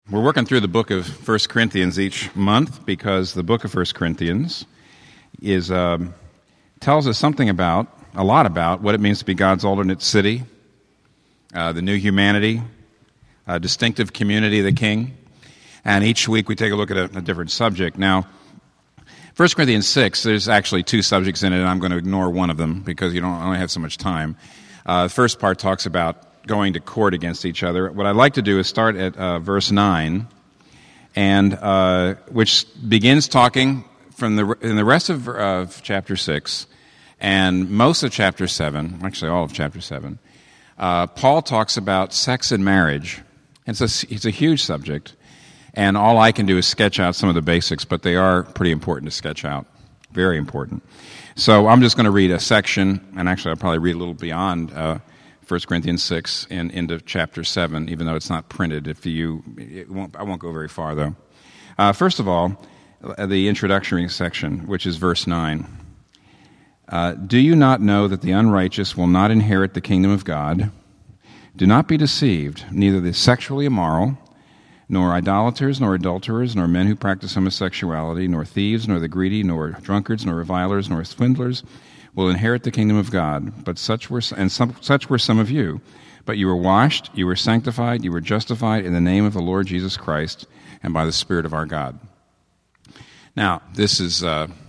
We're working through the book of 1 Corinthians each month because the book of 1 Corinthians is tells us a lot about what it means to be God's alternate city, the new humanity, a distinctive community of the King. And each week we take a look at a different subject. Now, 1 Corinthians 6, there's actually two subjects in it, and I'm going to ignore one of them because you don't only have so much time. The first part talks about going to court against each other. What I'd like to do is start at verse 9, and which begins talking in the rest of chapter 6 and most of chapter 7, actually all of chapter 7. Paul talks about sex and marriage. It's a huge subject, and all I can do is sketch out some of the basics, but they are pretty important to sketch out, very important. So I'm just going to read a section, and actually I'll probably read a little beyond 1 Corinthians 6 and into chapter 7, even though it's not printed. I won't go very far, though. First of all, the introductory section, which is verse 9. Do you not know that the unrighteous will not inherit the kingdom of God? Do not be deceived, neither the sexually immoral, nor idolaters, nor adulterers, nor men who practice homosexuality, nor thieves, nor the greedy, nor drunkards, nor revilers, nor swindlers will inherit the kingdom of God. But such were some of you. But you were washed, you were sanctified, you were justified in the name of the Lord Jesus Christ and by the Spirit of our God. Now, this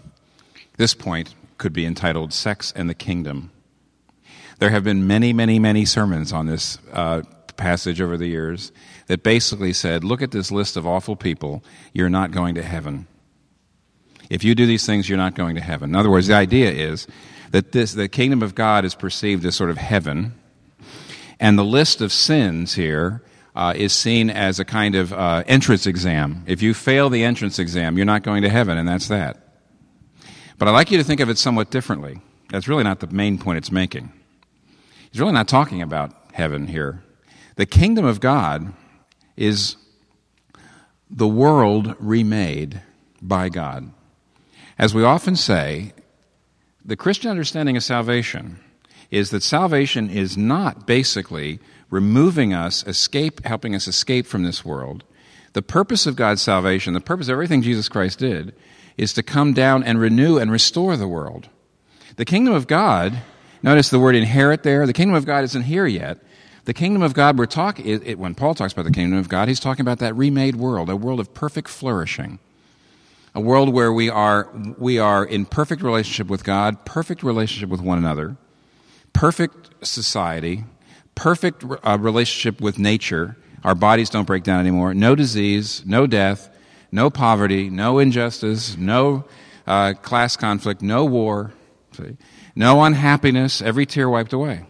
point could be entitled Sex and the Kingdom. There have been many, many, many sermons on this passage over the years that basically said, look at this list of awful people, you're not going to heaven. If you do these things, you're not going to heaven. In other words, the idea is that the kingdom of God is perceived as sort of heaven, and the list of sins here is seen as a kind of entrance exam. If you fail the entrance exam, you're not going to heaven, and that's that. But I'd like you to think of it somewhat differently. That's really not the main point it's making. He's really not talking about heaven here. The kingdom of God is the world remade by God. As we often say, the Christian understanding of salvation is that salvation is not basically removing us, helping us escape from this world. The purpose of God's salvation, the purpose of everything Jesus Christ did, is to come down and renew and restore the world. The kingdom of God, notice the word inherit there, the kingdom of God isn't here yet. The kingdom of God, when Paul talks about the kingdom of God, he's talking about that remade world, a world of perfect flourishing. A world where we are in perfect relationship with God, perfect relationship with one another, perfect society, perfect relationship with nature. Our bodies don't break down anymore. No disease, no death, no poverty, no injustice, no class conflict, no war, no unhappiness, every tear wiped away.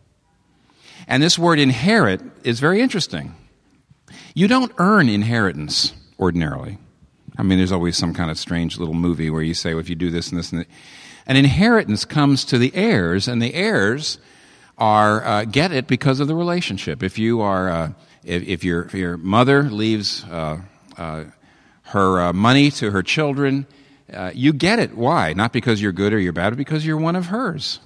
And this word inherit is very interesting. You don't earn inheritance ordinarily. I mean, there's always some kind of strange little movie where you say, well, if you do this and this and that. An inheritance comes to the heirs, and the heirs get it because of the relationship. If you are, if your mother leaves her money to her children, you get it. Why? Not because you're good or you're bad, but because you're one of hers.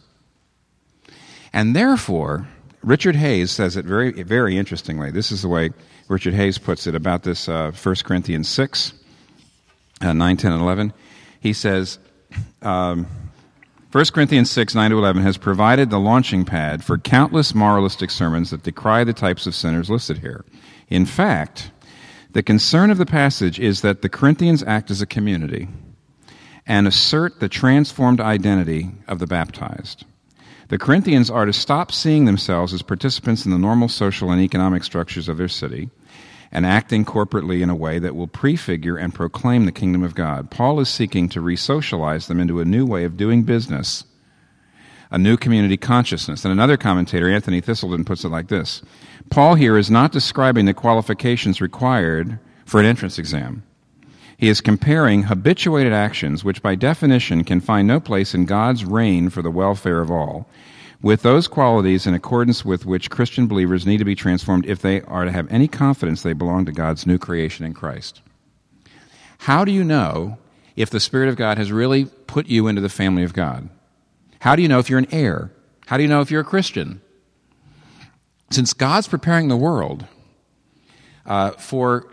And therefore, Richard Hayes says it very, very interestingly. This is the way Richard Hayes puts it about this 1 Corinthians 6. 9, 10, and 11, he says, 1 Corinthians 6, 9 to 11 has provided the launching pad for countless moralistic sermons that decry the types of sinners listed here. In fact, the concern of the passage is that the Corinthians act as a community and assert the transformed identity of the baptized. The Corinthians are to stop seeing themselves as participants in the normal social and economic structures of their city and acting corporately in a way that will prefigure and proclaim the kingdom of God. Paul is seeking to re-socialize them into a new way of doing business, a new community consciousness. And another commentator, Anthony Thistleton, puts it like this. Paul here is not describing the qualifications required for an entrance exam. He is comparing habituated actions, which by definition can find no place in God's reign for the welfare of all, with those qualities in accordance with which Christian believers need to be transformed if they are to have any confidence they belong to God's new creation in Christ. How do you know if the Spirit of God has really put you into the family of God? How do you know if you're an heir? How do you know if you're a Christian? Since God's preparing the world for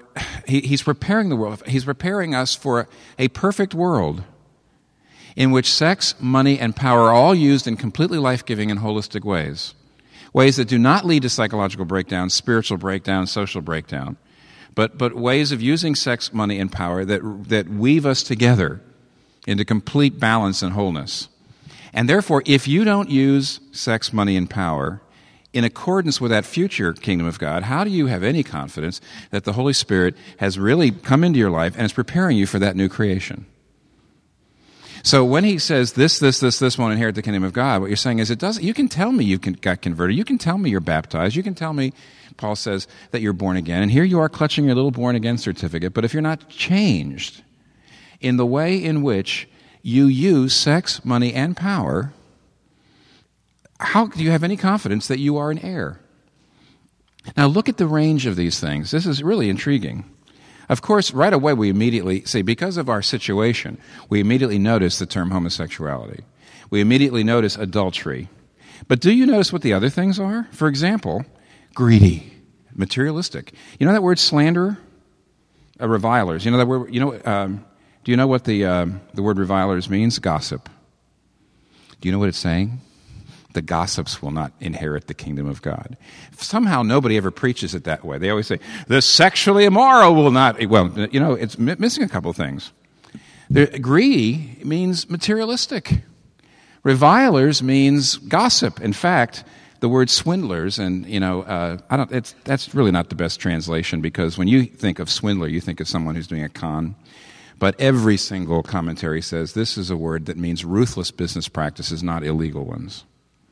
He's preparing the world. He's preparing us for a perfect world in which sex, money, and power are all used in completely life-giving and holistic ways. Ways that do not lead to psychological breakdown, spiritual breakdown, social breakdown, but ways of using sex, money, and power that weave us together into complete balance and wholeness. And therefore, if you don't use sex, money, and power in accordance with that future kingdom of God, how do you have any confidence that the Holy Spirit has really come into your life and is preparing you for that new creation? So when he says this won't inherit the kingdom of God, what you're saying is you can tell me you got converted. You can tell me you're baptized. You can tell me, Paul says, that you're born again. And here you are clutching your little born again certificate. But if you're not changed in the way in which you use sex, money, and power, how do you have any confidence that you are an heir? Now look at the range of these things. This is really intriguing. Of course, right away we immediately see, because of our situation, we immediately notice the term homosexuality. We immediately notice adultery. But do you notice what the other things are? For example, greedy, materialistic. You know that word slanderer? Revilers. You know that word? Do you know what the word revilers means? Gossip. Do you know what it's saying? The gossips will not inherit the kingdom of God. Somehow nobody ever preaches it that way. They always say, the sexually immoral will not. Well, it's missing a couple of things. Greedy means materialistic. Revilers means gossip. In fact, the word swindlers, and that's really not the best translation, because when you think of swindler, you think of someone who's doing a con. But every single commentary says this is a word that means ruthless business practices, not illegal ones.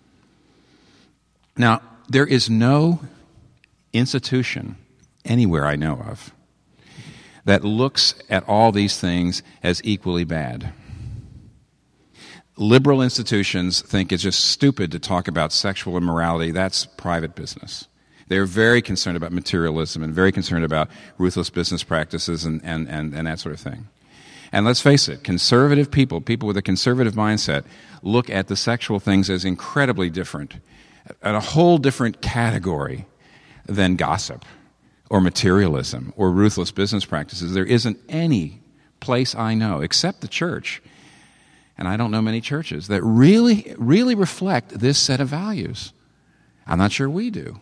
Now, there is no institution anywhere I know of that looks at all these things as equally bad. Liberal institutions think it's just stupid to talk about sexual immorality. That's private business. They're very concerned about materialism and very concerned about ruthless business practices and that sort of thing. And let's face it, conservative people with a conservative mindset, look at the sexual things as incredibly different, at a whole different category than gossip or materialism or ruthless business practices. There isn't any place I know, except the church, and I don't know many churches, that really, really reflect this set of values. I'm not sure we do.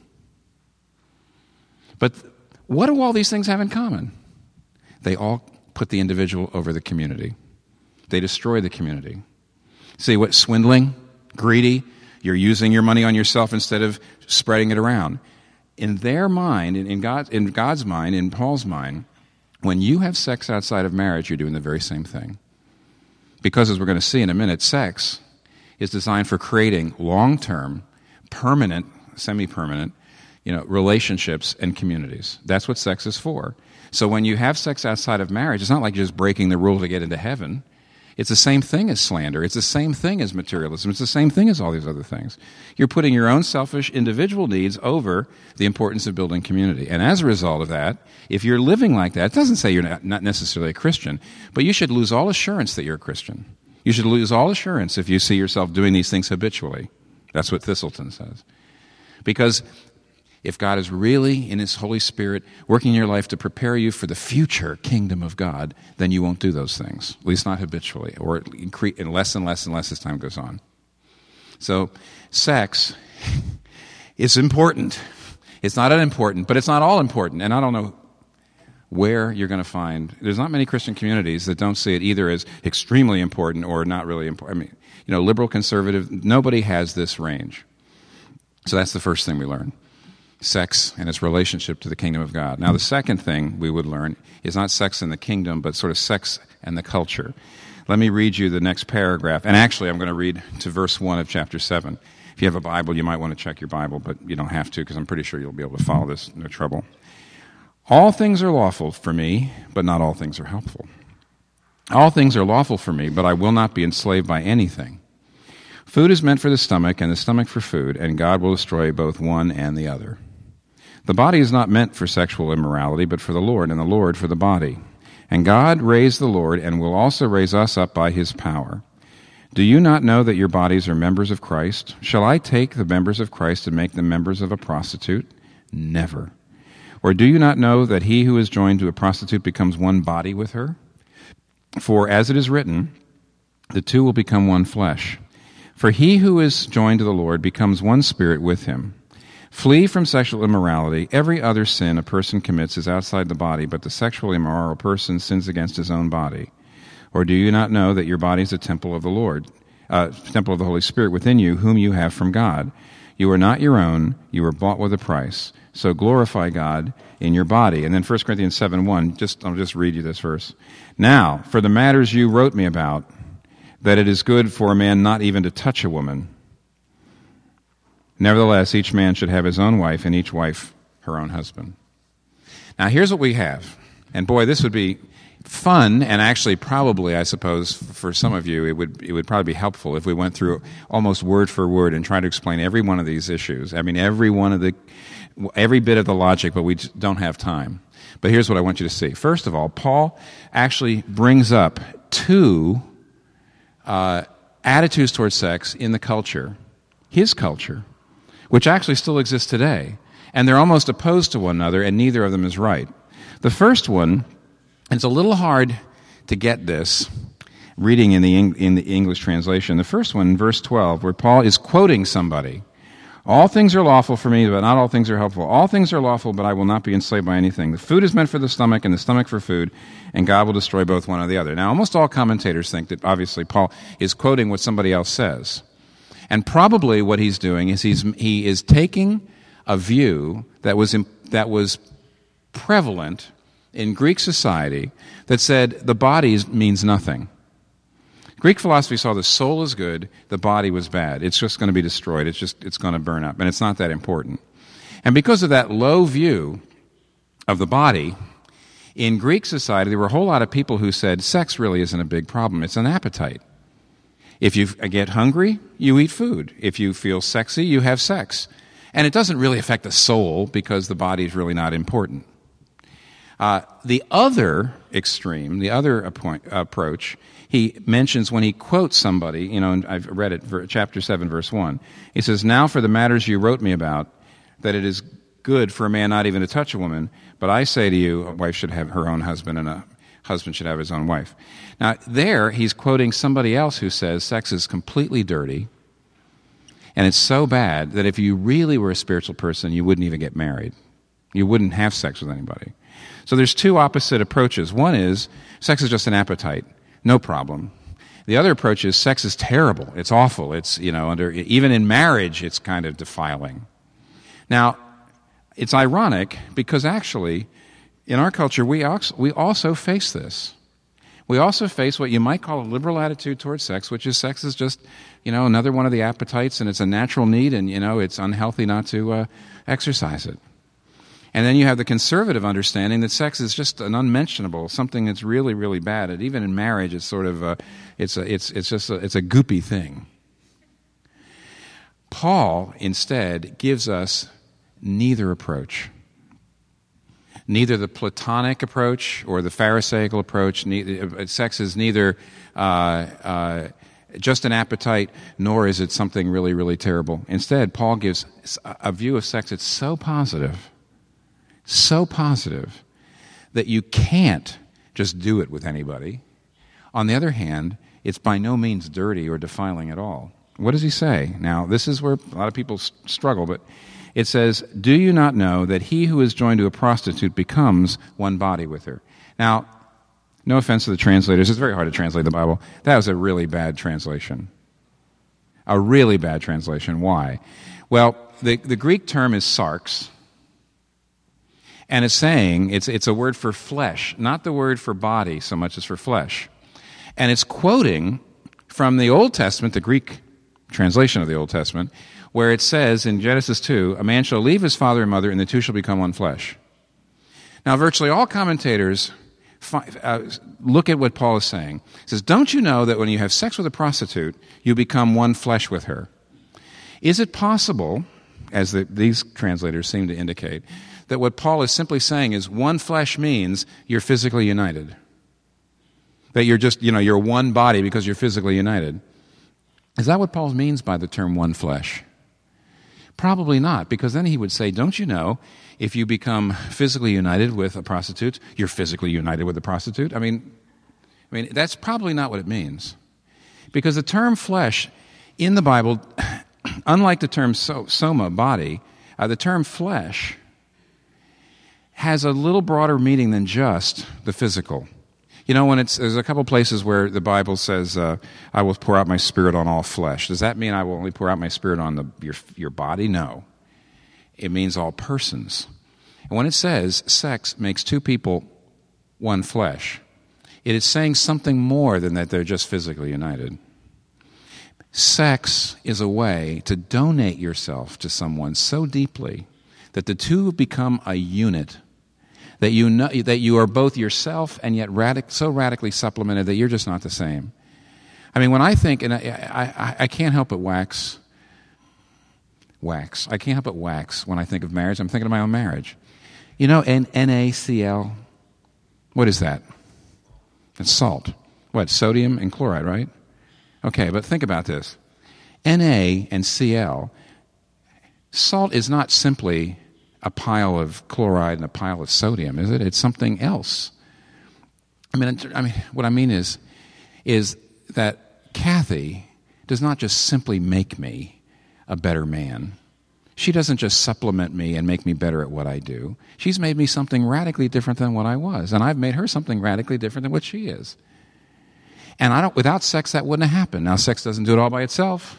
But what do all these things have in common? They all put the individual over the community. They destroy the community. See what swindling, greedy, you're using your money on yourself instead of spreading it around. In their mind, in God's mind, in Paul's mind, when you have sex outside of marriage, you're doing the very same thing. Because, as we're going to see in a minute, sex is designed for creating long-term, permanent, semi-permanent, relationships and communities. That's what sex is for. So when you have sex outside of marriage, it's not like you're just breaking the rule to get into heaven. It's the same thing as slander. It's the same thing as materialism. It's the same thing as all these other things. You're putting your own selfish individual needs over the importance of building community. And as a result of that, if you're living like that, it doesn't say you're not necessarily a Christian, but you should lose all assurance that you're a Christian. You should lose all assurance if you see yourself doing these things habitually. That's what Thistleton says. Because if God is really, in His Holy Spirit, working in your life to prepare you for the future kingdom of God, then you won't do those things, at least not habitually, or less and less and less as time goes on. So, sex is important. It's not unimportant, but it's not all important. And I don't know where you're going to find. There's not many Christian communities that don't see it either as extremely important or not really important. Liberal, conservative, nobody has this range. So that's the first thing we learn. Sex and its relationship to the kingdom of God. Now, the second thing we would learn is not sex in the kingdom, but sort of sex and the culture. Let me read you the next paragraph. And actually, I'm going to read to verse 1 of chapter 7. If you have a Bible, you might want to check your Bible, but you don't have to, because I'm pretty sure you'll be able to follow this, no trouble. All things are lawful for me, but not all things are helpful. All things are lawful for me, but I will not be enslaved by anything. Food is meant for the stomach, and the stomach for food, and God will destroy both one and the other. The body is not meant for sexual immorality, but for the Lord, and the Lord for the body. And God raised the Lord, and will also raise us up by His power. Do you not know that your bodies are members of Christ? Shall I take the members of Christ and make them members of a prostitute? Never. Or do you not know that he who is joined to a prostitute becomes one body with her? For as it is written, the two will become one flesh. For he who is joined to the Lord becomes one spirit with him. Flee from sexual immorality. Every other sin a person commits is outside the body, but the sexually immoral person sins against his own body. Or do you not know that your body is a temple of the Lord, temple of the Holy Spirit within you, whom you have from God? You are not your own. You were bought with a price. So glorify God in your body. And then 1 Corinthians 7:1, I'll just read you this verse. Now, for the matters you wrote me about, that it is good for a man not even to touch a woman. Nevertheless, each man should have his own wife, and each wife her own husband. Now, here's what we have. And boy, this would be fun, and actually probably, I suppose, for some of you, it would probably be helpful if we went through almost word for word and tried to explain every one of these issues. I mean, every bit of the logic, but we just don't have time. But here's what I want you to see. First of all, Paul actually brings up two attitudes towards sex in the culture, his culture, which actually still exists today. And they're almost opposed to one another, and neither of them is right. The first one, and it's a little hard to get this, reading in the English translation. The first one, in verse 12, where Paul is quoting somebody. All things are lawful for me, but not all things are helpful. All things are lawful, but I will not be enslaved by anything. The food is meant for the stomach, and the stomach for food, and God will destroy both one or the other. Now, almost all commentators think that obviously Paul is quoting what somebody else says. And probably what he's doing is he is taking a view that was prevalent in Greek society that said the body means nothing. Greek philosophy saw the soul is good, the body was bad. It's just going to be destroyed. It's going to burn up, and it's not that important. And because of that low view of the body, in Greek society, there were a whole lot of people who said sex really isn't a big problem. It's an appetite. If you get hungry, you eat food. If you feel sexy, you have sex. And it doesn't really affect the soul because the body is really not important. The other extreme, the other approach, he mentions when he quotes somebody, and I've read it, chapter 7, verse 1. He says, now for the matters you wrote me about, that it is good for a man not even to touch a woman, but I say to you, a wife should have her own husband, and a husband should have his own wife. Now, there, he's quoting somebody else who says sex is completely dirty, and it's so bad that if you really were a spiritual person, you wouldn't even get married. You wouldn't have sex with anybody. So there's two opposite approaches. One is, sex is just an appetite, no problem. The other approach is, sex is terrible, it's awful, it's, even in marriage, it's kind of defiling. Now, it's ironic because actually, in our culture, we also face this. We also face what you might call a liberal attitude towards sex, which is sex is just, another one of the appetites, and it's a natural need, and, it's unhealthy not to exercise it. And then you have the conservative understanding that sex is just an unmentionable, something that's really, really bad. And even in marriage, it's sort of it's a goopy thing. Paul instead gives us neither approach. Neither the Platonic approach or the Pharisaical approach. Sex is neither just an appetite, nor is it something really, really terrible. Instead, Paul gives a view of sex that's so positive that you can't just do it with anybody. On the other hand, it's by no means dirty or defiling at all. What does he say? Now, this is where a lot of people struggle, but it says, do you not know that he who is joined to a prostitute becomes one body with her? Now, no offense to the translators, it's very hard to translate the Bible. That was a really bad translation. A really bad translation. Why? Well, the Greek term is sarx, and it's saying, it's a word for flesh, not the word for body so much as for flesh. And it's quoting from the Old Testament, the Greek translation of the Old Testament, where it says in Genesis 2, a man shall leave his father and mother, and the two shall become one flesh. Now, virtually all commentators look at what Paul is saying. He says, don't you know that when you have sex with a prostitute, you become one flesh with her? Is it possible, as these translators seem to indicate, that what Paul is simply saying is one flesh means you're physically united? That you're just, you're one body because you're physically united? Is that what Paul means by the term one flesh? Probably not, because then he would say, don't you know, if you become physically united with a prostitute, you're physically united with a prostitute? I mean, that's probably not what it means. Because the term flesh in the Bible, unlike the term soma, body, the term flesh has a little broader meaning than just the physical. You know, there's a couple places where the Bible says, I will pour out my spirit on all flesh. Does that mean I will only pour out my spirit on your body? No. It means all persons. And when it says sex makes two people one flesh, it is saying something more than that they're just physically united. Sex is a way to donate yourself to someone so deeply that the two become a unit, that you know that you are both yourself and yet so radically supplemented that you're just not the same. I mean, when I think, and I can't help but wax. I can't help but wax when I think of marriage. I'm thinking of my own marriage. You know, NaCl, what is that? It's salt. What, sodium and chloride, right? Okay, but think about this. Na and Cl, salt is not simply a pile of chloride and a pile of sodium, is it? It's something else. I mean, what I mean is that Kathy does not just simply make me a better man. She doesn't just supplement me and make me better at what I do. She's made me something radically different than what I was, and I've made her something radically different than what she is. And without sex, that wouldn't have happened. Now, sex doesn't do it all by itself.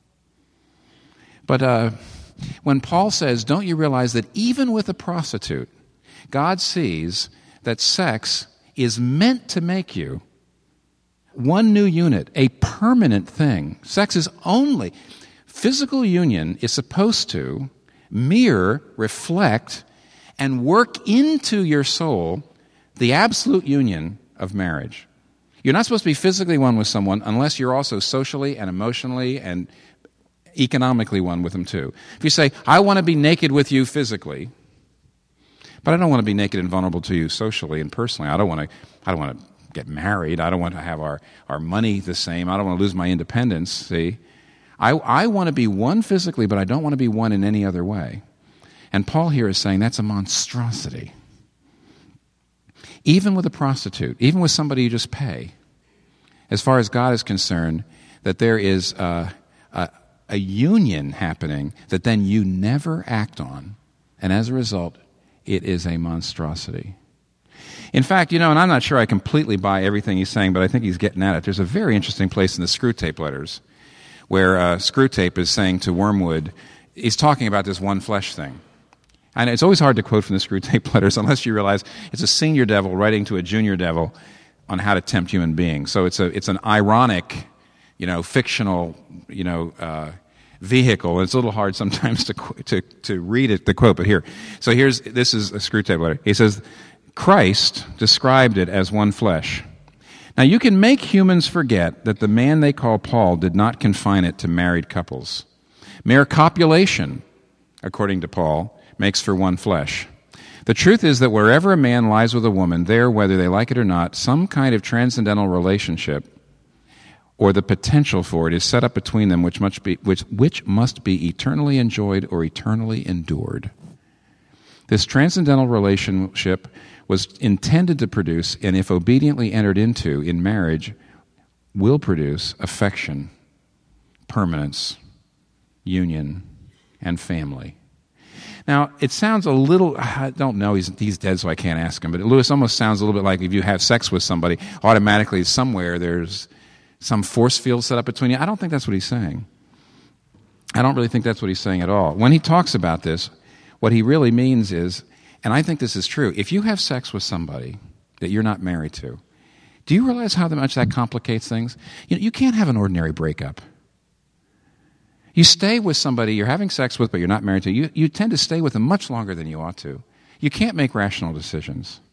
But when Paul says, don't you realize that even with a prostitute, God sees that sex is meant to make you one new unit, a permanent thing. Sex is only... Physical union is supposed to mirror, reflect, and work into your soul the absolute union of marriage. You're not supposed to be physically one with someone unless you're also socially and emotionally and economically one with them too. If you say, I want to be naked with you physically, but I don't want to be naked and vulnerable to you socially and personally. I don't want to get married. I don't want to have our money the same. I don't want to lose my independence, see? I want to be one physically, but I don't want to be one in any other way. And Paul here is saying that's a monstrosity. Even with a prostitute, even with somebody you just pay, as far as God is concerned, that there is a union happening that then you never act on. And as a result, it is a monstrosity. In fact, and I'm not sure I completely buy everything he's saying, but I think he's getting at it. There's a very interesting place in the Screwtape Letters where Screwtape is saying to Wormwood, he's talking about this one flesh thing. And it's always hard to quote from the Screwtape Letters unless you realize it's a senior devil writing to a junior devil on how to tempt human beings. So it's an ironic, fictional, vehicle. It's a little hard sometimes to read it, the quote, but here. So this is a Screwtape Letter. He says, Christ described it as one flesh. Now, you can make humans forget that the man they call Paul did not confine it to married couples. Mere copulation, according to Paul, makes for one flesh. The truth is that wherever a man lies with a woman, there, whether they like it or not, some kind of transcendental relationship or the potential for it is set up between them which must be eternally enjoyed or eternally endured. This transcendental relationship was intended to produce, and if obediently entered into in marriage, will produce affection, permanence, union, and family. Now, it sounds a little, I don't know, he's dead so I can't ask him, but Lewis almost sounds a little bit like if you have sex with somebody, automatically somewhere there's some force field set up between you. I don't think that's what he's saying. I don't really think that's what he's saying at all. When he talks about this, what he really means is, and I think this is true, if you have sex with somebody that you're not married to, do you realize how much that complicates things? You can't have an ordinary breakup. You stay with somebody you're having sex with but you're not married to, you tend to stay with them much longer than you ought to. You can't make rational decisions.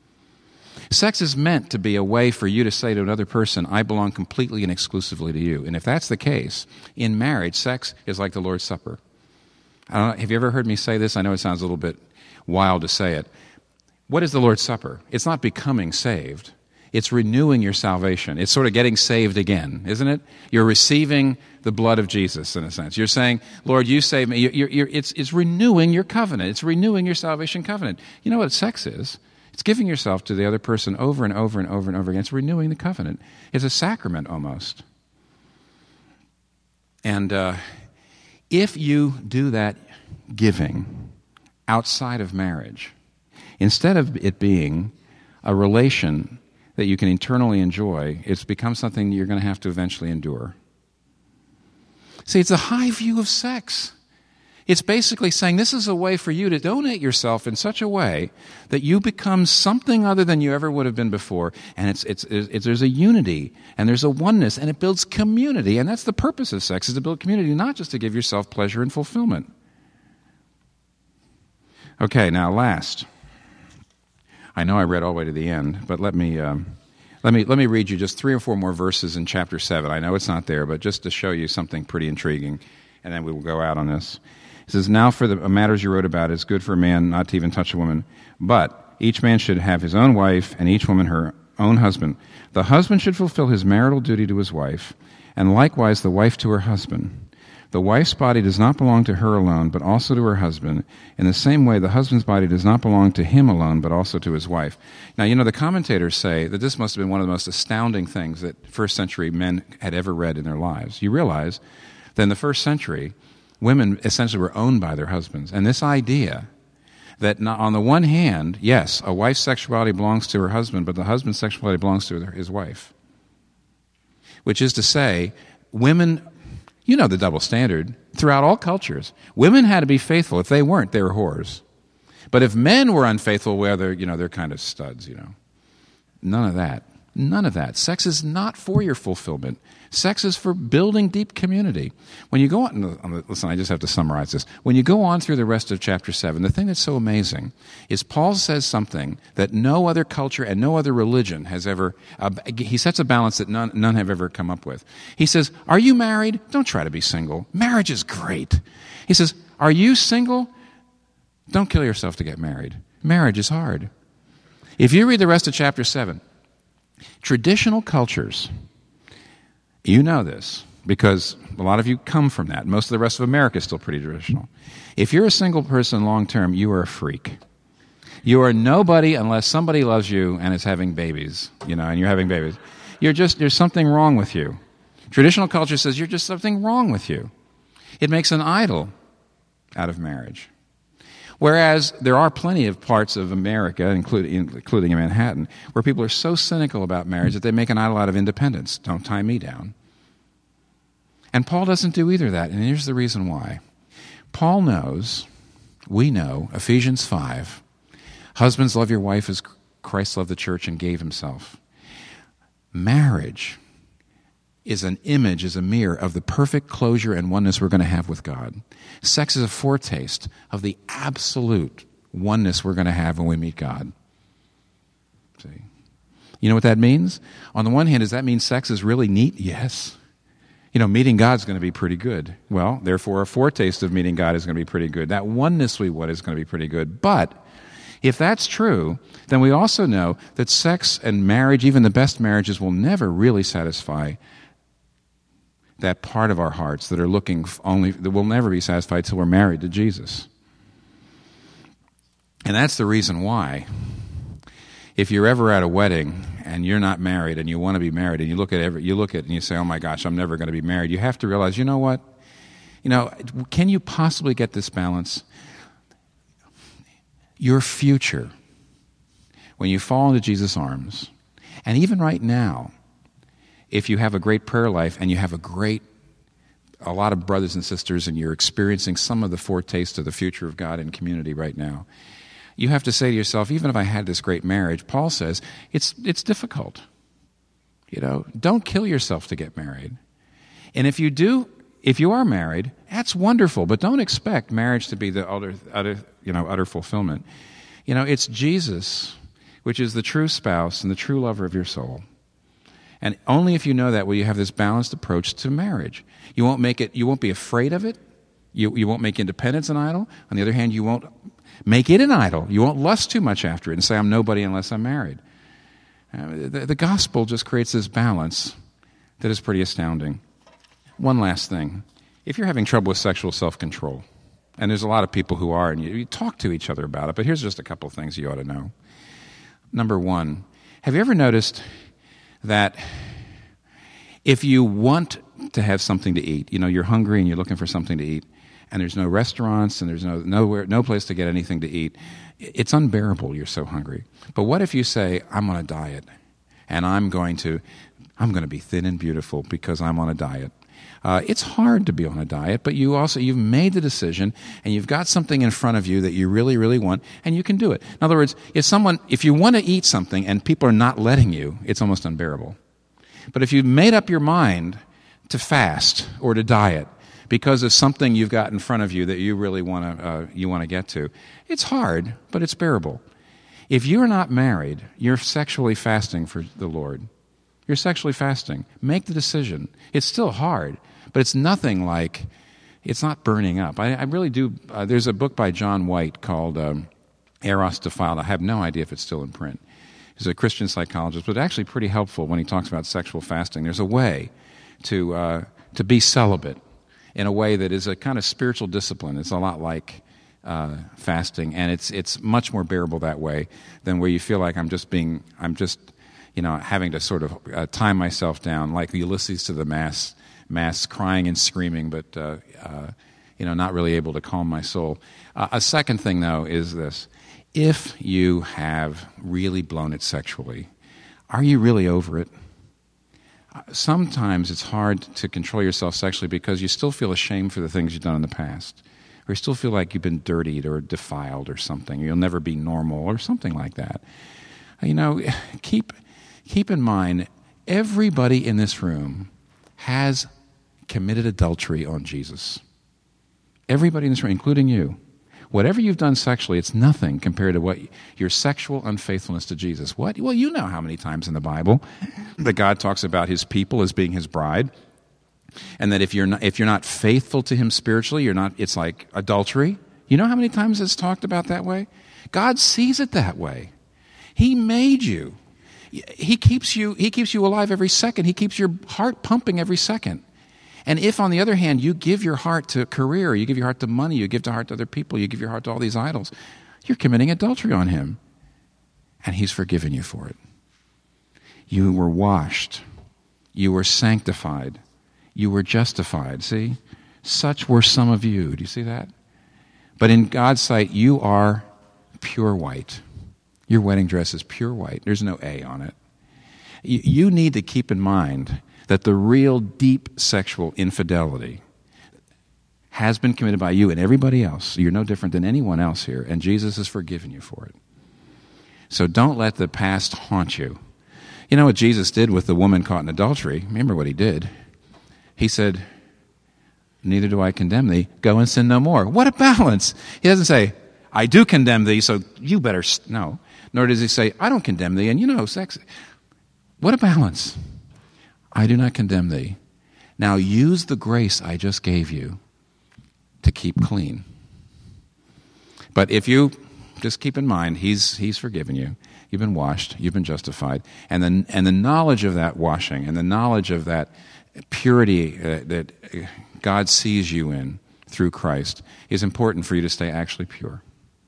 Sex is meant to be a way for you to say to another person, I belong completely and exclusively to you. And if that's the case, in marriage, sex is like the Lord's Supper. I don't know, have you ever heard me say this? I know it sounds a little bit wild to say it. What is the Lord's Supper? It's not becoming saved. It's renewing your salvation. It's sort of getting saved again, isn't it? You're receiving the blood of Jesus, in a sense. You're saying, Lord, you saved me. It's renewing your covenant. It's renewing your salvation covenant. You know what sex is? It's giving yourself to the other person over and over and over and over again. It's renewing the covenant. It's a sacrament almost. And if you do that giving outside of marriage, instead of it being a relation that you can eternally enjoy, it's become something you're going to have to eventually endure. See, it's a high view of sex. It's basically saying this is a way for you to donate yourself in such a way that you become something other than you ever would have been before. And there's a unity, and there's a oneness, and it builds community. And that's the purpose of sex, is to build community, not just to give yourself pleasure and fulfillment. Okay, now last. I know I read all the way to the end, but let me read you just 3 or 4 more verses in chapter 7. I know it's not there, but just to show you something pretty intriguing, and then we will go out on this. It says, now for the matters you wrote about, it's good for a man not to even touch a woman, but each man should have his own wife, and each woman her own husband. The husband should fulfill his marital duty to his wife, and likewise the wife to her husband. The wife's body does not belong to her alone, but also to her husband. In the same way, the husband's body does not belong to him alone, but also to his wife. Now, the commentators say that this must have been one of the most astounding things that first century men had ever read in their lives. You realize that in the first century, women essentially were owned by their husbands. And this idea that on the one hand, yes, a wife's sexuality belongs to her husband, but the husband's sexuality belongs to his wife. Which is to say, women... You know the double standard. Throughout all cultures, women had to be faithful. If they weren't, they were whores. But if men were unfaithful, well, they're kind of studs, None of that. None of that. Sex is not for your fulfillment. Sex is for building deep community. When you go on, listen, I just have to summarize this. When you go on through the rest of chapter 7, the thing that's so amazing is Paul says something that no other culture and no other religion has ever, he sets a balance that none have ever come up with. He says, are you married? Don't try to be single. Marriage is great. He says, are you single? Don't kill yourself to get married. Marriage is hard. If you read the rest of chapter 7, traditional cultures, you know this because a lot of you come from that. Most of the rest of America is still pretty traditional. If you're a single person long term, you are a freak. You are nobody unless somebody loves you and is having babies, and you're having babies. There's something wrong with you. Traditional culture says you're just something wrong with you. It makes an idol out of marriage. Whereas there are plenty of parts of America, including in Manhattan, where people are so cynical about marriage that they make an idol out of independence. Don't tie me down. And Paul doesn't do either of that, and here's the reason why. Paul knows, we know, Ephesians 5, husbands, love your wife as Christ loved the church and gave himself. Marriage is an image, is a mirror of the perfect closure and oneness we're going to have with God. Sex is a foretaste of the absolute oneness we're going to have when we meet God. See? You know what that means? On the one hand, does that mean sex is really neat? Yes. Meeting God's going to be pretty good. Well, therefore, a foretaste of meeting God is going to be pretty good. That oneness we want is going to be pretty good. But if that's true, then we also know that sex and marriage, even the best marriages, will never really satisfy that part of our hearts that are looking that will never be satisfied till we're married to Jesus. And that's the reason why, if you're ever at a wedding and you're not married and you want to be married and you look at it and you say, oh my gosh, I'm never going to be married, you have to realize, you know what? Can you possibly get this balance? Your future, when you fall into Jesus' arms, and even right now, if you have a great prayer life and you have a lot of brothers and sisters and you're experiencing some of the foretaste of the future of God in community right now, you have to say to yourself, even if I had this great marriage, Paul says, it's difficult. Don't kill yourself to get married. And if you are married, that's wonderful, but don't expect marriage to be the utter fulfillment. It's Jesus, which is the true spouse and the true lover of your soul. And only if you know that will you have this balanced approach to marriage. You won't be afraid of it. You won't make independence an idol. On the other hand, you won't make it an idol. You won't lust too much after it and say, I'm nobody unless I'm married. The gospel just creates this balance that is pretty astounding. One last thing. If you're having trouble with sexual self-control, and there's a lot of people who are, and you talk to each other about it, but here's just a couple of things you ought to know. Number one, have you ever noticed that if you want to have something to eat, you're hungry and you're looking for something to eat, and there's no restaurants and there's no place to get anything to eat, it's unbearable. You're so hungry. But what if you say, I'm on a diet, and I'm going to be thin and beautiful because I'm on a diet? It's hard to be on a diet, but you've made the decision, and you've got something in front of you that you really, really want, and you can do it. In other words, if you want to eat something and people are not letting you, it's almost unbearable. But if you've made up your mind to fast or to diet because of something you've got in front of you that you really want to get to, it's hard, but it's bearable. If you're not married, you're sexually fasting for the Lord. You're sexually fasting. Make the decision. It's still hard, but it's nothing like, it's not burning up. I really do. There's a book by John White called Eros Defiled. I have no idea if it's still in print. He's a Christian psychologist, but actually pretty helpful when he talks about sexual fasting. There's a way to be celibate in a way that is a kind of spiritual discipline. It's a lot like fasting, and it's much more bearable that way than where you feel like I'm just having to sort of tie myself down like Ulysses to the mast, crying and screaming, but not really able to calm my soul. A second thing, though, is this. If you have really blown it sexually, are you really over it? Sometimes it's hard to control yourself sexually because you still feel ashamed for the things you've done in the past, or you still feel like you've been dirtied or defiled or something. You'll never be normal or something like that. Keep in mind, everybody in this room has committed adultery on Jesus. Everybody in this room, including you. Whatever you've done sexually, it's nothing compared to what your sexual unfaithfulness to Jesus. What? Well, you know how many times in the Bible that God talks about his people as being his bride, and that if you're not faithful to him spiritually, it's like adultery. You know how many times it's talked about that way? God sees it that way. He made you. He keeps you alive every second. He keeps your heart pumping every second. And if, on the other hand, you give your heart to career, you give your heart to money, you give your heart to other people, you give your heart to all these idols, you're committing adultery on him. And he's forgiven you for it. You were washed. You were sanctified. You were justified. See? Such were some of you. Do you see that? But in God's sight, you are pure white. Your wedding dress is pure white. There's no A on it. You need to keep in mind that the real deep sexual infidelity has been committed by you and everybody else. You're no different than anyone else here, and Jesus has forgiven you for it. So don't let the past haunt you. You know what Jesus did with the woman caught in adultery? Remember what he did. He said, neither do I condemn thee. Go and sin no more. What a balance. He doesn't say, I do condemn thee, so you better... No. Nor does he say, I don't condemn thee, and sex... What a balance. I do not condemn thee. Now use the grace I just gave you to keep clean. But if you just keep in mind, he's forgiven you. You've been washed. You've been justified. And the knowledge of that washing and the knowledge of that purity that God sees you in through Christ is important for you to stay actually pure.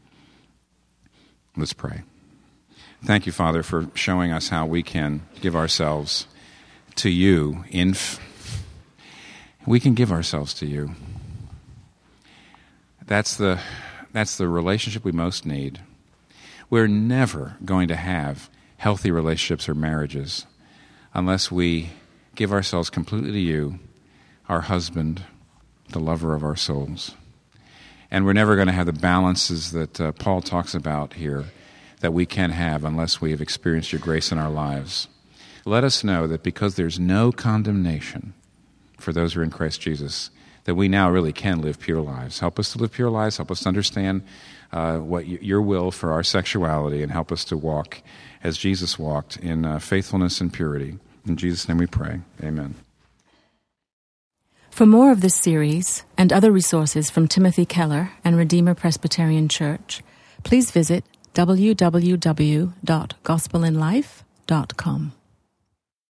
Let's pray. Thank you, Father, for showing us how we can give ourselves to you. We can give ourselves to you. That's the relationship we most need. We're never going to have healthy relationships or marriages unless we give ourselves completely to you, our husband, the lover of our souls. And we're never going to have the balances that Paul talks about here that we can have unless we have experienced your grace in our lives. Let us know that because there's no condemnation for those who are in Christ Jesus, that we now really can live pure lives. Help us to live pure lives. Help us to understand what your will for our sexuality, and help us to walk as Jesus walked in faithfulness and purity. In Jesus' name we pray. Amen. For more of this series and other resources from Timothy Keller and Redeemer Presbyterian Church, please visit www.gospelinlife.org. www.ccc.com.